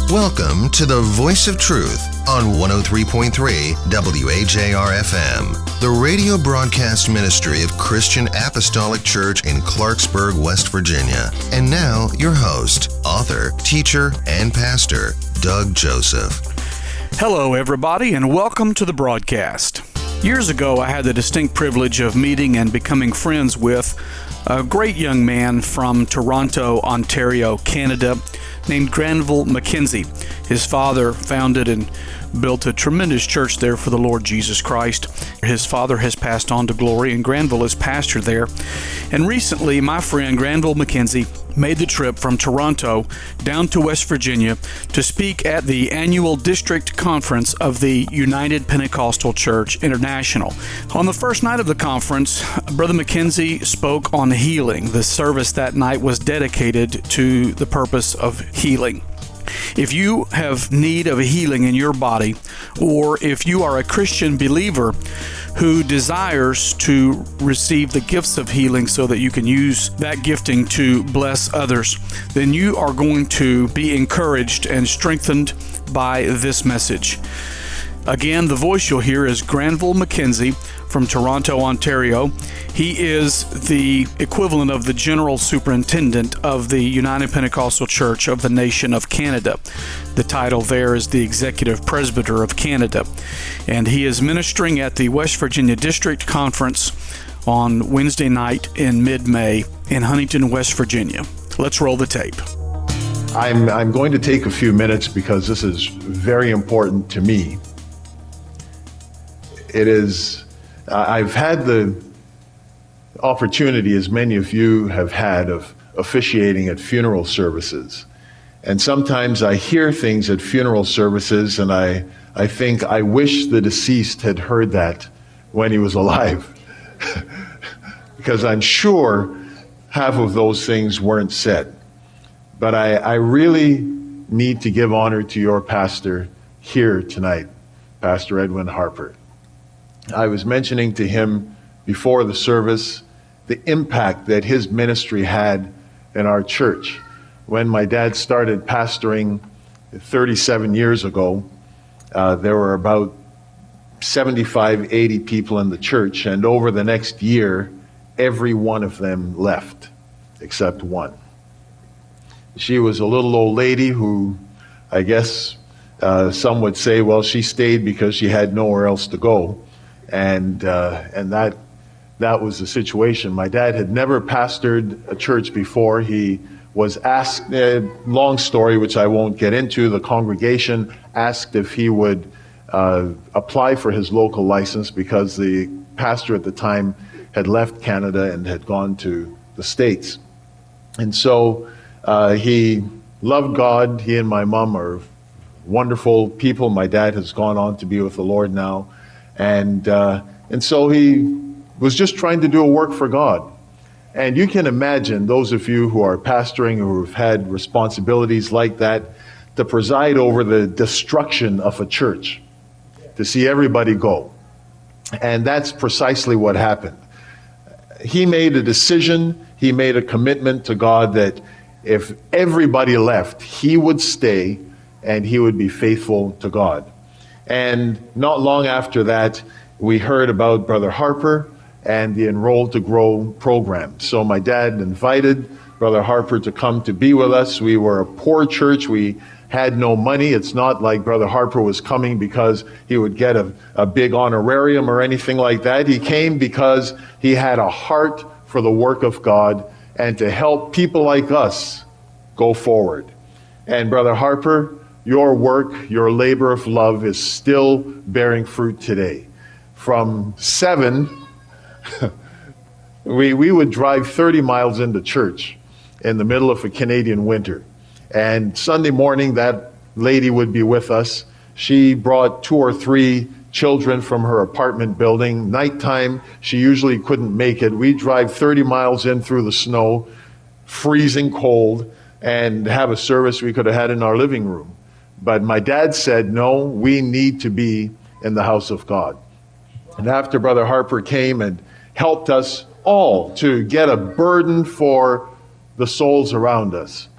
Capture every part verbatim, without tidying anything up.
Welcome to the Voice of Truth on one oh three point three W A J R F M, the radio broadcast ministry of Christian Apostolic Church in Clarksburg, West Virginia. And now, your host, author, teacher, and pastor, Doug Joseph. Hello, everybody, and welcome to the broadcast. Years ago, I had the distinct privilege of meeting and becoming friends with a great young man from Toronto, Ontario, Canada, named Granville McKenzie. His father founded and built a tremendous church there for the Lord Jesus Christ. His father has passed on to glory, and Granville is pastor there. And recently, my friend Granville McKenzie made the trip from Toronto down to West Virginia to speak at the annual district conference of the United Pentecostal Church International. On the first night of the conference, Brother McKenzie spoke on healing. The service that night was dedicated to the purpose of healing. If you have need of a healing in your body, or if you are a Christian believer who desires to receive the gifts of healing so that you can use that gifting to bless others, then you are going to be encouraged and strengthened by this message. Again, the voice you'll hear is Granville McKenzie from Toronto, Ontario. He is the equivalent of the General Superintendent of the United Pentecostal Church of the Nation of Canada. The title there is the Executive Presbyter of Canada. And he is ministering at the West Virginia District Conference on Wednesday night in mid-May in Huntington, West Virginia. Let's roll the tape. I'm, I'm going to take a few minutes because this is very important to me. It is, uh, I've had the opportunity, as many of you have had, of officiating at funeral services. And sometimes I hear things at funeral services and I, I think I wish the deceased had heard that when he was alive. Because I'm sure half of those things weren't said. But I, I really need to give honor to your pastor here tonight, Pastor Edwin Harper. I was mentioning to him before the service the impact that his ministry had in our church. When my dad started pastoring thirty-seven years ago, uh, there were about seventy-five, eighty people in the church, and over the next year, every one of them left, except one. She was a little old lady who, I guess, uh, some would say, well, she stayed because she had nowhere else to go. And uh, and that that was the situation. My dad had never pastored a church before. He was asked, uh, long story which I won't get into, the congregation asked if he would uh, apply for his local license because the pastor at the time had left Canada and had gone to the States. And so uh, he loved God. He and my mom are wonderful people. My dad has gone on to be with the Lord now. And uh, and so he was just trying to do a work for God. And you can imagine, those of you who are pastoring or who have had responsibilities like that, to preside over the destruction of a church, to see everybody go. And that's precisely what happened. He made a decision, he made a commitment to God that if everybody left, he would stay and he would be faithful to God. And not long after that, we heard about Brother Harper and the Enroll to Grow program. So my dad invited Brother Harper to come to be with us. We were a poor church. We had no money. It's not like Brother Harper was coming because he would get a, a big honorarium or anything like that. He came because he had a heart for the work of God and to help people like us go forward. And Brother Harper, your work, your labor of love is still bearing fruit today. From seven, we, we would drive thirty miles into church in the middle of a Canadian winter. And Sunday morning, that lady would be with us. She brought two or three children from her apartment building. Nighttime, she usually couldn't make it. We'd drive thirty miles in through the snow, freezing cold, and have a service we could have had in our living room. But my dad said, no, we need to be in the house of God. And after Brother Harper came and helped us all to get a burden for the souls around us,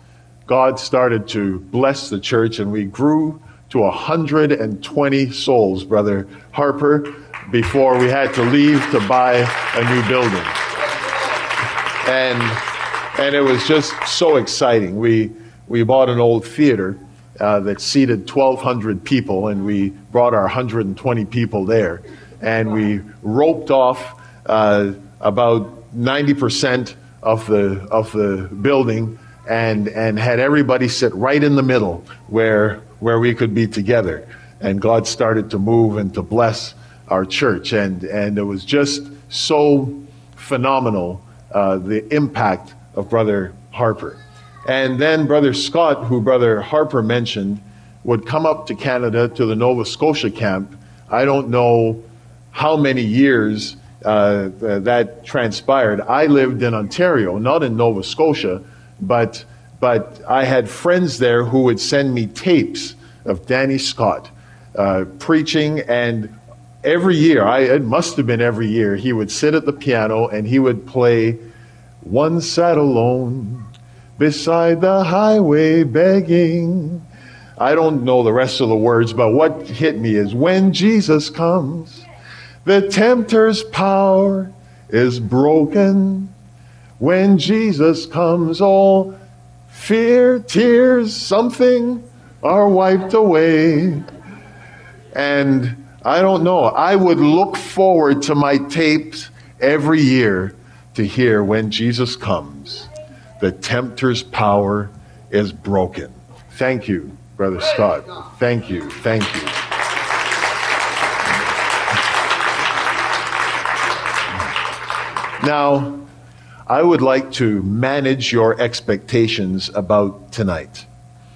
God started to bless the church, and we grew to one hundred twenty souls, Brother Harper, before we had to leave to buy a new building. And and it was just so exciting. We we bought an old theater uh, that seated twelve hundred people, and we brought our one hundred twenty people there. And we roped off uh, about ninety percent of the of the building, and and had everybody sit right in the middle where where we could be together. And God started to move and to bless our church, and and it was just so phenomenal, uh, the impact of Brother Harper. And then Brother Scott, who Brother Harper mentioned, would come up to Canada to the Nova Scotia camp. I don't know how many years uh, that transpired. I lived in Ontario, not in Nova Scotia, but but I had friends there who would send me tapes of Danny Scott uh, preaching, and every year, I, it must have been every year, he would sit at the piano and he would play "One Sat Alone Beside the Highway Begging." I don't know the rest of the words, but what hit me is, when Jesus comes, the tempter's power is broken. When Jesus comes, all fear, tears, something are wiped away. And I don't know, I would look forward to my tapes every year to hear, when Jesus comes, the tempter's power is broken. Thank you, Brother Scott. Thank you, thank you. Now, I would like to manage your expectations about tonight.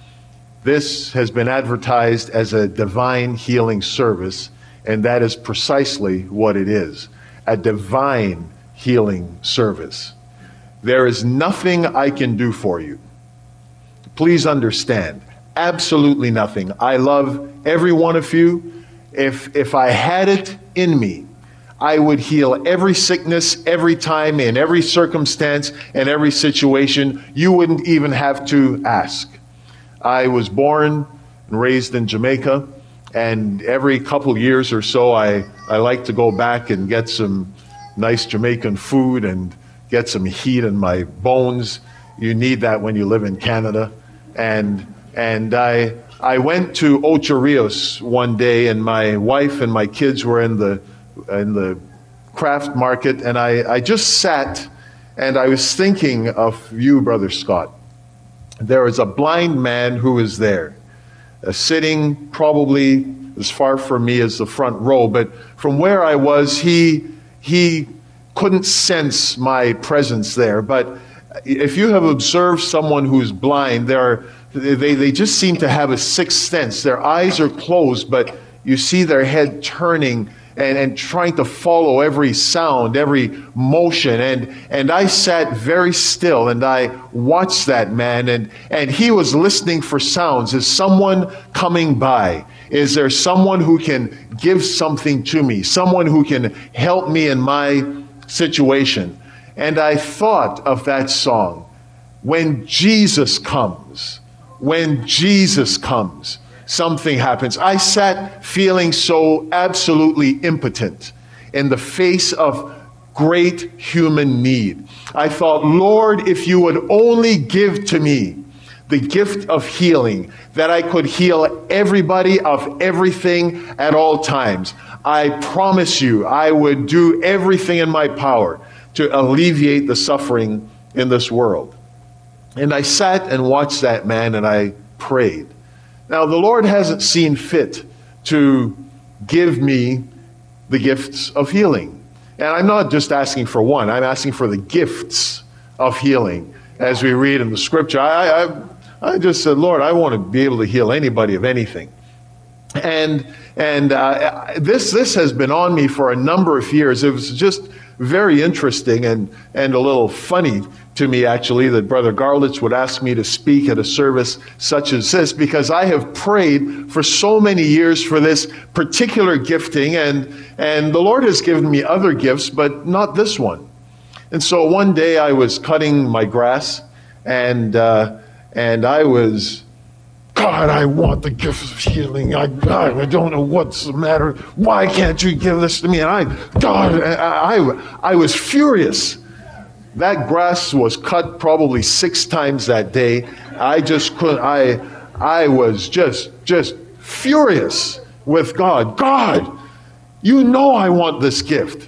This has been advertised as a divine healing service, and that is precisely what it is, a divine healing service. There is nothing I can do for you. Please understand, absolutely nothing. I love every one of you. If, if I had it in me, I would heal every sickness, every time, in every circumstance, and every situation. You wouldn't even have to ask. I was born and raised in Jamaica, and every couple years or so, I, I like to go back and get some nice Jamaican food and get some heat in my bones. You need that when you live in Canada. And and I I went to Ocho Rios one day, and my wife and my kids were in the in the craft market, and I, I just sat and I was thinking of you, Brother Scott. There was a blind man who was there, uh, sitting probably as far from me as the front row, but from where I was, he he couldn't sense my presence there. But if you have observed someone who's blind, they're, they, they just seem to have a sixth sense. Their eyes are closed, but you see their head turning and, and trying to follow every sound, every motion. And, and I sat very still and I watched that man, and, and he was listening for sounds. Is someone coming by? Is there someone who can give something to me? Someone who can help me in my situation? And I thought of that song, when Jesus comes, when Jesus comes, something happens. I sat feeling so absolutely impotent in the face of great human need. I thought, Lord, if you would only give to me the gift of healing, that I could heal everybody of everything at all times, I promise you I would do everything in my power to alleviate the suffering in this world. And I sat and watched that man, and I prayed. Now, the Lord hasn't seen fit to give me the gifts of healing. And I'm not just asking for one, I'm asking for the gifts of healing. As we read in the scripture, I, I, I just said, Lord, I want to be able to heal anybody of anything. And and uh, this this has been on me for a number of years. It was just very interesting and, and a little funny to me, actually, that Brother Garlitz would ask me to speak at a service such as this, because I have prayed for so many years for this particular gifting, and, and the Lord has given me other gifts, but not this one. And so one day I was cutting my grass, and uh, And I was, God, I want the gift of healing. I, I don't know what's the matter. Why can't you give this to me? And I, God, I, I, I was furious. That grass was cut probably six times that day. I just couldn't, I, I was just, just furious with God. God, you know I want this gift.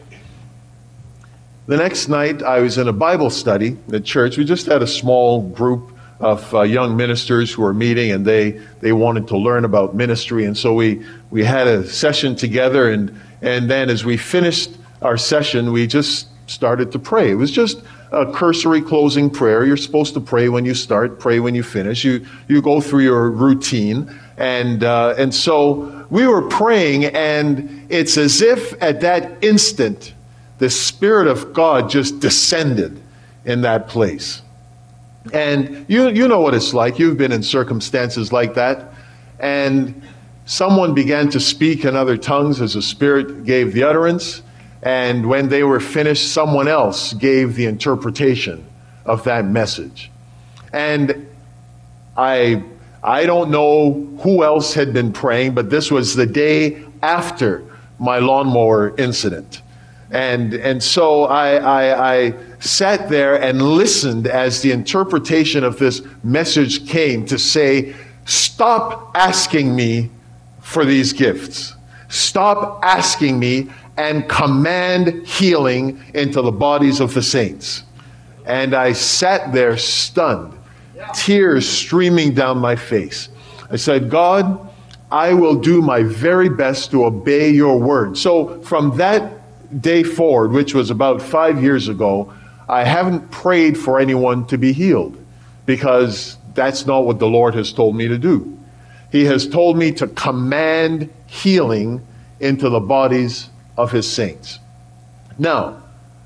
The next night, I was in a Bible study at church. We just had a small group of uh, young ministers who were meeting, and they, they wanted to learn about ministry. And so we, we had a session together, and, and then as we finished our session, we just started to pray. It was just a cursory closing prayer. You're supposed to pray when you start, pray when you finish. You, you go through your routine. And, uh, and so we were praying, and it's as if at that instant, the Spirit of God just descended in that place. And you you know what it's like. You've been in circumstances like that. And someone began to speak in other tongues as the Spirit gave the utterance. And when they were finished, someone else gave the interpretation of that message. And I, I don't know who else had been praying, but this was the day after my lawnmower incident. And, and so I, I, I sat there and listened as the interpretation of this message came to say, stop asking me for these gifts. Stop asking me and command healing into the bodies of the saints. And I sat there stunned, tears streaming down my face. I said, God, I will do my very best to obey your word. So from that day forward, which was about five years ago, I haven't prayed for anyone to be healed, because that's not what the Lord has told me to do. He has told me to command healing into the bodies of his saints. Now,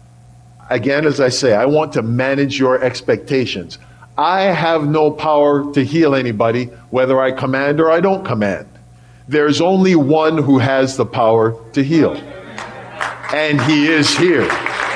again, as I say, I want to manage your expectations. I have no power to heal anybody, whether I command or I don't command. There's only one who has the power to heal. And he is here.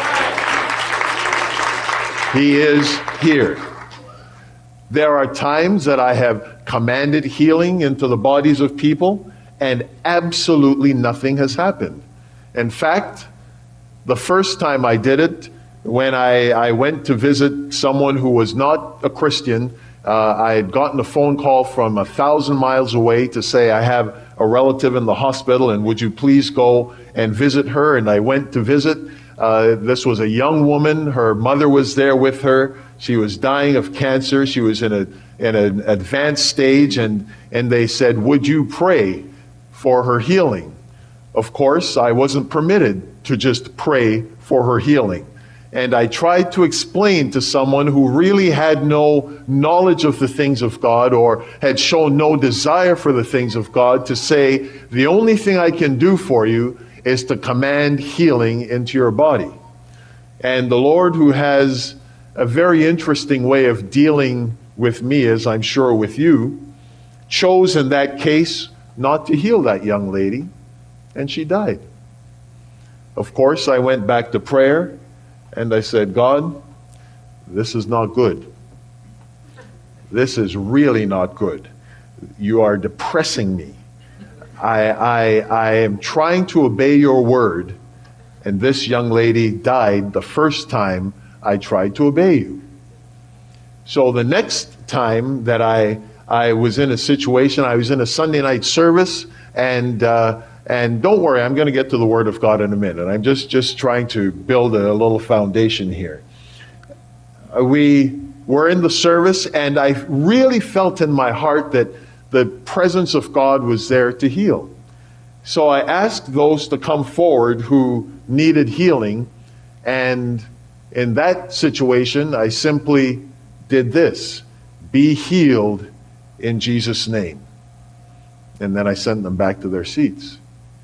He is here. There are times that I have commanded healing into the bodies of people, and absolutely nothing has happened. In fact, the first time I did it, when I, I went to visit someone who was not a Christian, uh, I had gotten a phone call from a thousand miles away to say, I have a relative in the hospital, and would you please go and visit her? And I went to visit. Uh, this was a young woman. Her mother was there with her. She was dying of cancer. She was in a in an advanced stage, and, and they said, would you pray for her healing? Of course, I wasn't permitted to just pray for her healing. And I tried to explain to someone who really had no knowledge of the things of God, or had shown no desire for the things of God, to say, the only thing I can do for you is to command healing into your body. And the Lord, who has a very interesting way of dealing with me, as I'm sure with you, chose in that case not to heal that young lady, and she died. Of course, I went back to prayer, and I said, God, this is not good. This is really not good. You are depressing me. I, I, I am trying to obey your word, and this young lady died the first time I tried to obey you. So the next time that I, I was in a situation, I was in a Sunday night service, and uh, And don't worry, I'm going to get to the Word of God in a minute. I'm just, just trying to build a little foundation here. We were in the service, and I really felt in my heart that the presence of God was there to heal. So I asked those to come forward who needed healing, and in that situation, I simply did this: be healed in Jesus' name. And then I sent them back to their seats.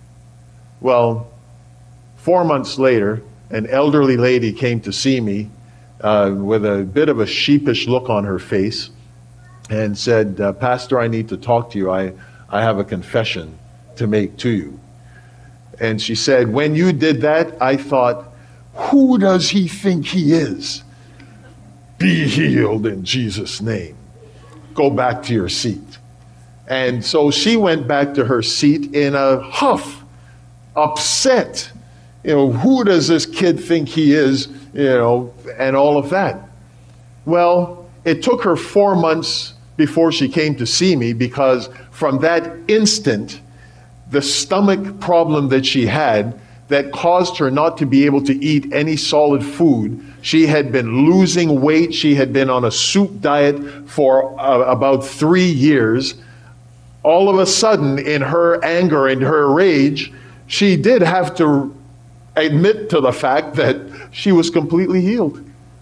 Well, four months later, an elderly lady came to see me uh, with a bit of a sheepish look on her face, and said, uh, Pastor, I need to talk to you. I, I have a confession to make to you. And she said, when you did that, I thought, who does he think he is? Be healed in Jesus' name. go back to your seat. And so she went back to her seat in a huff, upset. You know, who does this kid think he is, you know, and all of that. Well, it took her four months before she came to see me, because from that instant, the stomach problem that she had that caused her not to be able to eat any solid food, she had been losing weight. She had been on a soup diet for uh, about three years. All of a sudden, in her anger and her rage, she did have to admit to the fact that she was completely healed.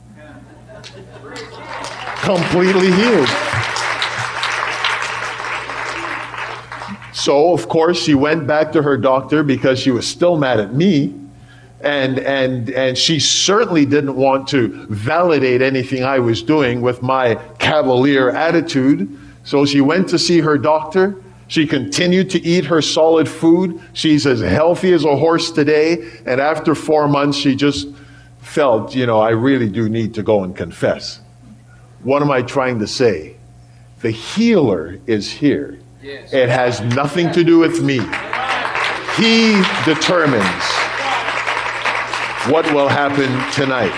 Completely healed. So, of course, she went back to her doctor because she was still mad at me. And, and, and she certainly didn't want to validate anything I was doing with my cavalier attitude. So she went to see her doctor. She continued to eat her solid food. She's as healthy as a horse today. And after four months, she just felt, you know, I really do need to go and confess. What am I trying to say? The healer is here. Yes. It has nothing to do with me. He determines what will happen tonight.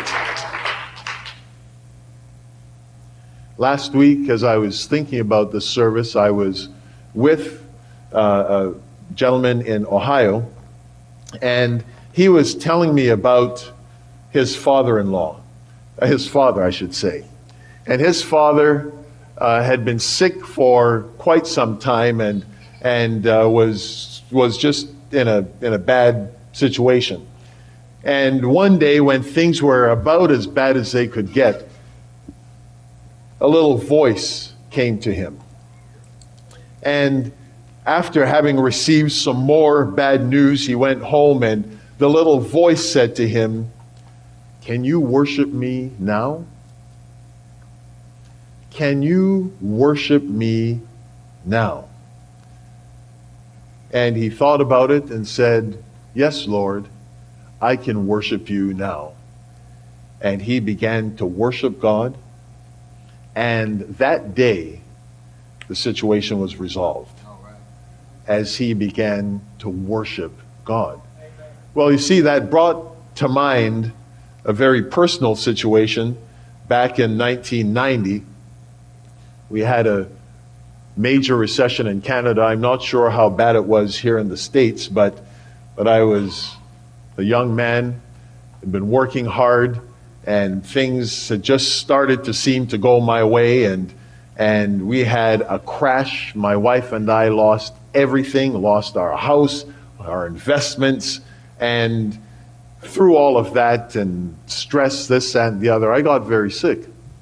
Last week, as I was thinking about the service, I was with uh, a gentleman in Ohio, and he was telling me about his father-in-law, uh, his father, I should say. And his father uh, had been sick for quite some time, and and uh, was was just in a in a bad situation. And one day, when things were about as bad as they could get, a little voice came to him. And after having received some more bad news, he went home, and the little voice said to him, "Can you worship me now? Can you worship me now?" And he thought about it and said, "Yes, Lord, I can worship you now." And he began to worship God. And that day, the situation was resolved as he began to worship God. Well, you see, that brought to mind a very personal situation. Back in nineteen ninety, we had a major recession in Canada. I'm not sure how bad it was here in the States, but but I was a young man, had been working hard, and things had just started to seem to go my way, and and we had a crash. My wife and I lost everything, lost our house, our investments, and through all of that and stress, this and the other, I got very sick.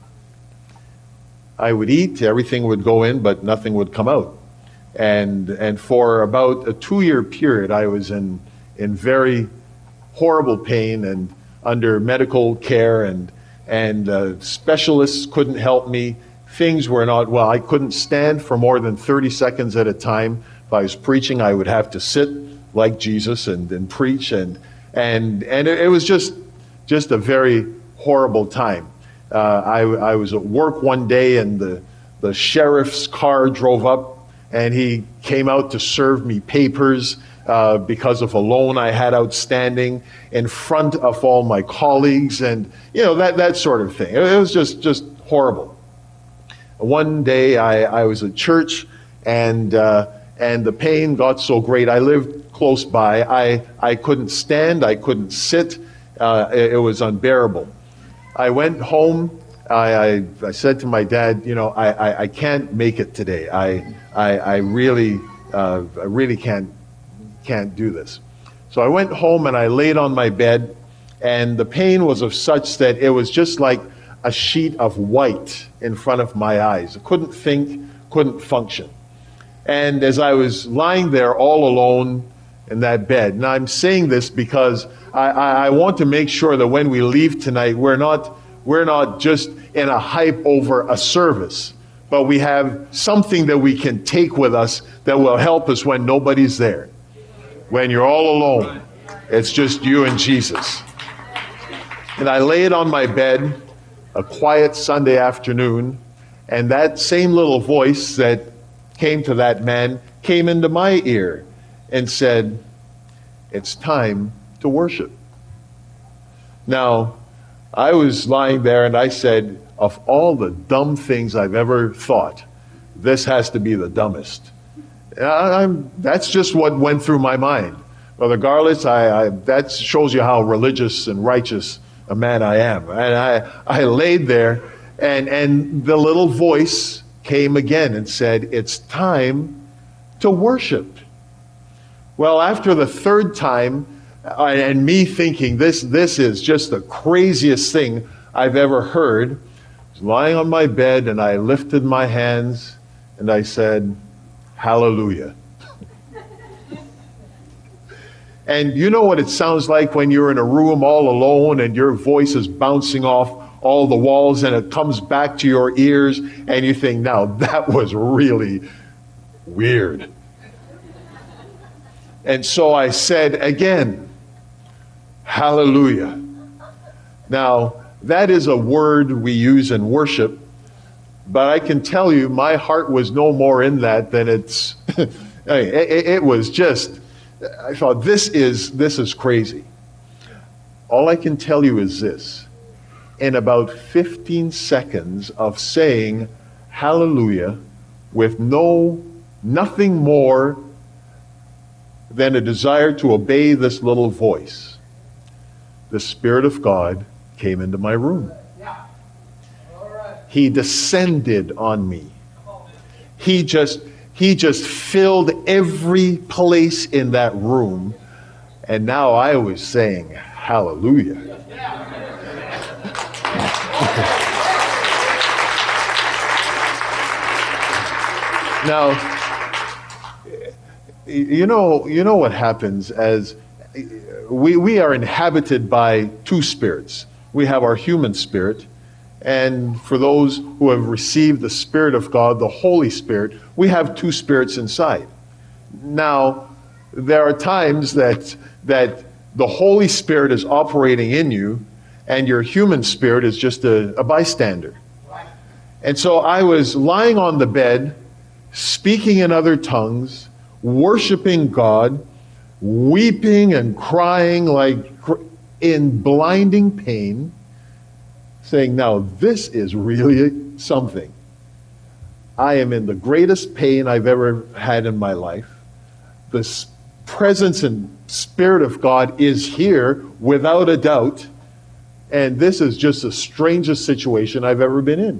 I would eat, everything would go in, but nothing would come out. And and for about a two-year period, I was in in very horrible pain and under medical care, and and uh, specialists couldn't help me. Things were not well. I couldn't stand for more than thirty seconds at a time. If I was preaching, I would have to sit like Jesus and, and preach, and and and it, it was just just a very horrible time. Uh, I, I was at work one day, and the, the sheriff's car drove up, and he came out to serve me papers uh, because of a loan I had outstanding in front of all my colleagues, and you know that that sort of thing. It was just just horrible. One day I, I was at church, and uh, and the pain got so great. I lived close by. I I couldn't stand. I couldn't sit. Uh, it, it was unbearable. I went home. I, I, I said to my dad, you know, I, I, I can't make it today. I I, I really uh, I really can't can't do this. So I went home and I laid on my bed, and the pain was of such that it was just like a sheet of white in front of my eyes. I couldn't think, couldn't function. And as I was lying there all alone in that bed, and I'm saying this because I, I, I want to make sure that when we leave tonight, we're not we're not just in a hype over a service, but we have something that we can take with us that will help us when nobody's there. When you're all alone, it's just you and Jesus. And I laid on my bed, a quiet Sunday afternoon, And that same little voice that came to that man came into my ear and said, "It's time to worship." Now, I was lying there and I said, of all the dumb things I've ever thought, this has to be the dumbest. I'm, that's just what went through my mind. Brother Garlitz, I, I, that shows you how religious and righteous a man I am. And I, I laid there, and, and the little voice came again and said, "It's time to worship." Well, after the third time, and me thinking this, this is just the craziest thing I've ever heard, I was lying on my bed and I lifted my hands and I said, "Hallelujah." And you know what it sounds like when you're in a room all alone and your voice is bouncing off all the walls and it comes back to your ears and you think, now that was really weird. And so I said again, "Hallelujah." Now, that is a word we use in worship, but I can tell you my heart was no more in that than it's, it, it was just, I thought, this is, this is crazy. All I can tell you is this. In about fifteen seconds of saying hallelujah with no, nothing more than a desire to obey this little voice, the Spirit of God came into my room. He descended on me. He just, he just filled every place in that room. And now I was saying, hallelujah. Now, you know, you know what happens as we, we are inhabited by two spirits. We have our human spirit, and for those who have received the Spirit of God, the Holy Spirit, we have two spirits inside. Now, there are times that that the Holy Spirit is operating in you, and your human spirit is just a, a bystander. And so I was lying on the bed, speaking in other tongues, worshiping God, weeping and crying like in blinding pain, saying, now this is really something. I am in the greatest pain I've ever had in my life. The presence and Spirit of God is here without a doubt, and this is just the strangest situation I've ever been in.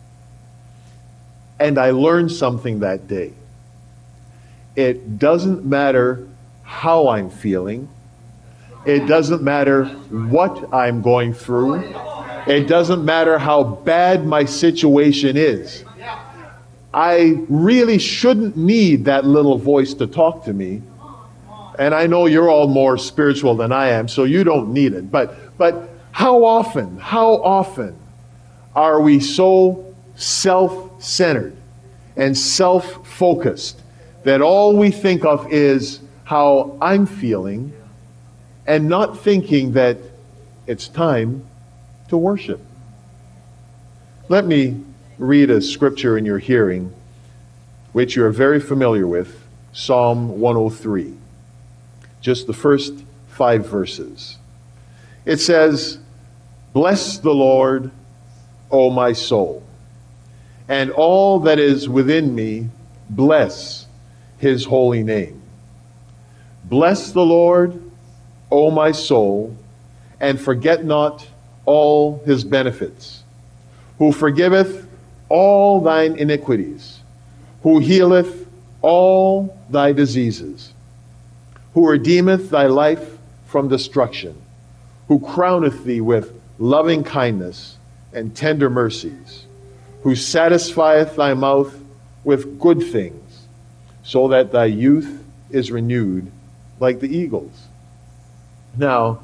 And I learned something that day. It doesn't matter how I'm feeling. It doesn't matter what I'm going through. It doesn't matter how bad my situation is. I really shouldn't need that little voice to talk to me. And I know you're all more spiritual than I am, so you don't need it. But but how often, how often are we so self-centered and self-focused that all we think of is how I'm feeling, and not thinking that it's time to worship? Let me read a scripture in your hearing, which you're very familiar with, Psalm one oh three. Just the first five verses. It says, "Bless the Lord, O my soul, and all that is within me, bless his holy name. Bless the Lord, O my soul, and forget not all his benefits, who forgiveth all thine iniquities, who healeth all thy diseases, who redeemeth thy life from destruction, who crowneth thee with loving kindness and tender mercies, who satisfieth thy mouth with good things, so that thy youth is renewed like the eagles." Now,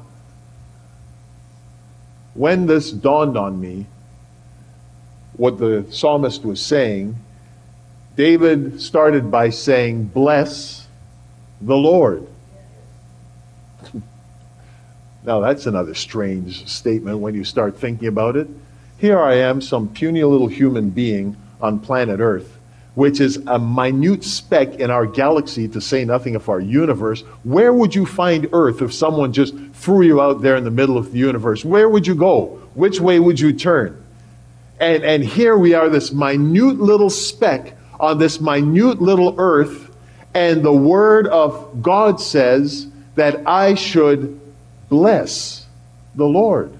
when this dawned on me, what the psalmist was saying, David started by saying, "Bless the Lord." Now that's another strange statement when you start thinking about it. Here I am, some puny little human being, on planet Earth, which is a minute speck in our galaxy, to say nothing of our universe, where would you find Earth if someone just threw you out there in the middle of the universe? Where would you go? Which way would you turn? And, and here we are, this minute little speck on this minute little Earth, and the Word of God says that I should bless the Lord.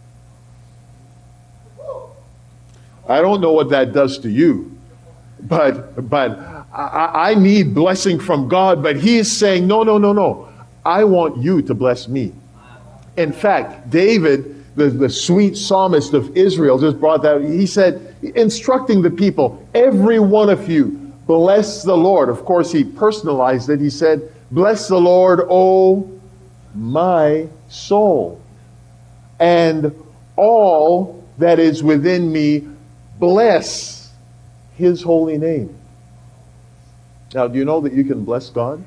I don't know what that does to you, but but I, I need blessing from God, but He is saying, no, no, no, no. I want you to bless me. In fact, David, the, the sweet psalmist of Israel, just brought that. He said, instructing the people, every one of you, bless the Lord. Of course, he personalized it. He said, bless the Lord, O my soul, and all that is within me, bless His holy name. Now, do you know that you can bless God?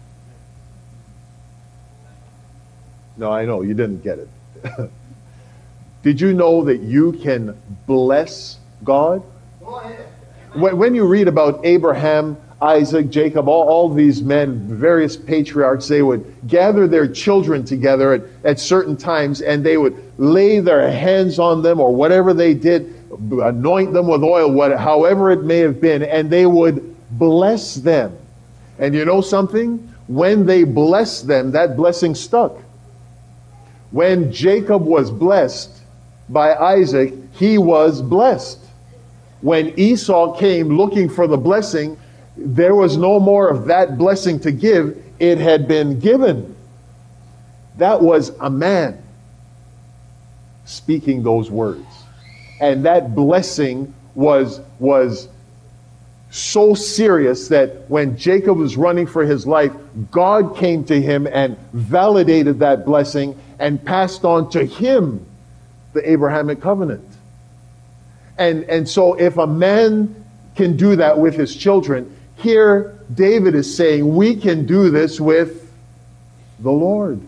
No, I know, you didn't get it. Did you know that you can bless God? When you read about Abraham, Isaac, Jacob, all, all these men, various patriarchs, they would gather their children together at, at certain times, and they would lay their hands on them, or whatever they did, anoint them with oil, what, however it may have been, and they would bless them. And you know something? When they blessed them, that blessing stuck. When Jacob was blessed by Isaac, he was blessed. When Esau came looking for the blessing, there was no more of that blessing to give. It had been given. That was a man speaking those words. And that blessing was, was so serious that when Jacob was running for his life, God came to him and validated that blessing and passed on to him the Abrahamic covenant. And, and so if a man can do that with his children, here David is saying we can do this with the Lord.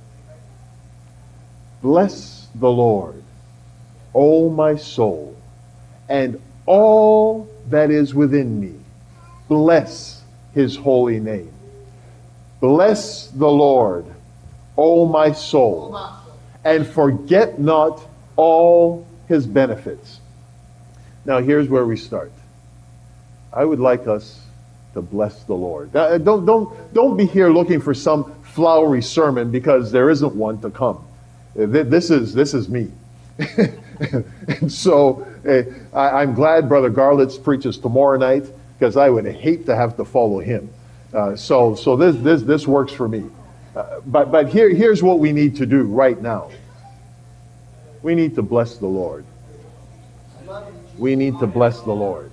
Bless the Lord, O my soul, and all that is within me. Bless His holy name. Bless the Lord, O my soul, and forget not all His benefits. Now here's where we start. I would like us to bless the Lord. Don't, don't, don't be here looking for some flowery sermon, because there isn't one to come. This is, this is me. And so uh, I, I'm glad Brother Garlitz preaches tomorrow night, because I would hate to have to follow him. Uh, so so this, this, this works for me. Uh, but but here, here's what we need to do right now. We need to bless the Lord. We need to bless the Lord.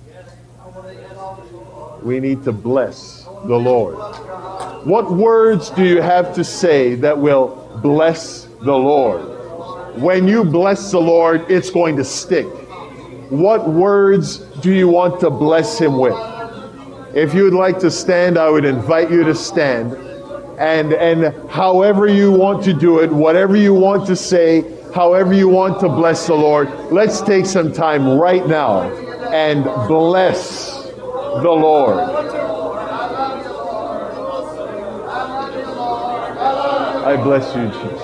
We need to bless the Lord. What words do you have to say that will bless the Lord? When you bless the Lord, it's going to stick. What words do you want to bless Him with? If you'd like to stand, I would invite you to stand. And, and however you want to do it, whatever you want to say, however you want to bless the Lord, let's take some time right now and bless the Lord. I bless you, Jesus.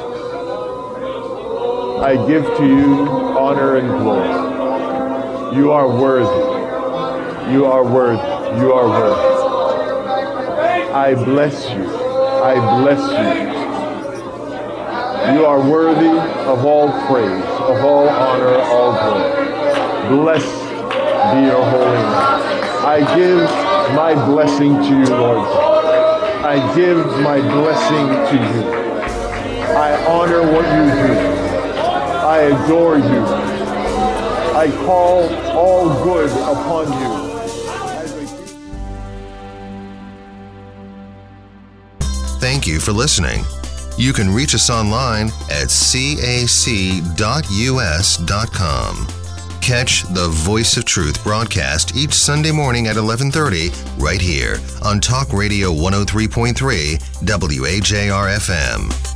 I give to you honor and glory. You are worthy. You are worthy. You are worthy. I bless you. I bless you. You are worthy of all praise, of all honor, all glory. Blessed be your holy name. I give my blessing to you, Lord God. I give my blessing to you. I honor what you do. I adore you. I call all good upon you. Thank you for listening. You can reach us online at c a c dot u s dot com. Catch the Voice of Truth broadcast each Sunday morning at eleven thirty right here on Talk Radio one oh three point three W A J R F M.